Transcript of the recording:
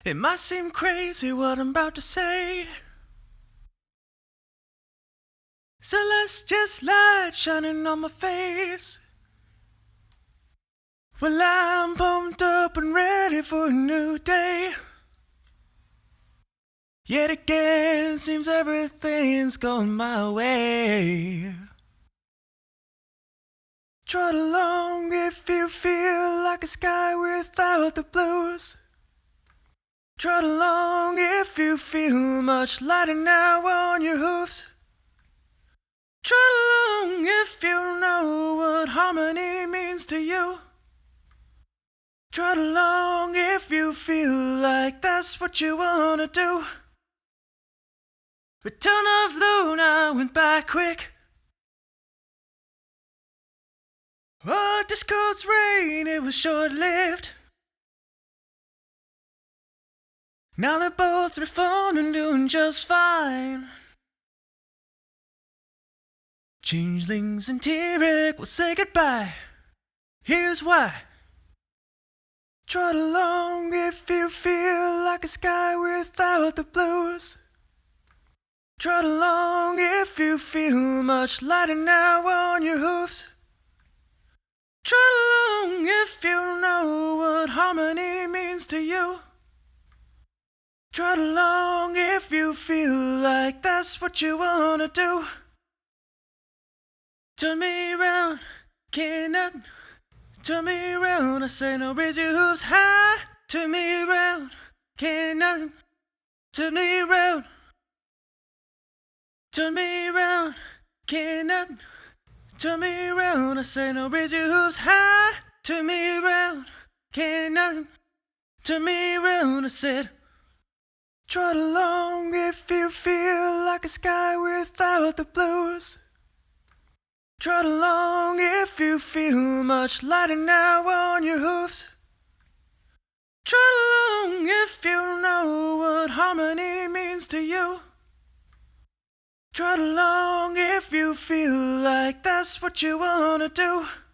It might seem crazy what I'm about to say. Celestial light shining on my face. Well, I'm pumped up and ready for a new day. Yet again, seems everything's going my way. Trot along if you feel like a sky without the blues. Trot along if you feel much lighter now on your hooves. Trot along if you know what harmony means to you. Trot along if you feel like that's what you wanna do. Return of Luna went by quick. Oh, Discord's reign, it was short-lived. Now they're both reformed and doing just fine. Changelings and Tyrek will say goodbye. Here's why. Trot along if you feel like a sky without the blues. Trot along if you feel much lighter now on your hooves. Trot along if you know what harmony means to you. Trot along if you feel like that's what you wanna do. Turn me round, can't nothing. Turn me round, I say no, raise your hooves high. Turn me round, can't nothing. Turn me round. Turn me round, can't nothing. Turn me round, I say no, raise your hooves high. Turn me round, can't nothing. Turn me round, I said. Trot along if you feel like a sky without the blues. Trot along if you feel much lighter now on your hooves. Trot along if you know what harmony means to you. Trot along if you feel like that's what you wanna do.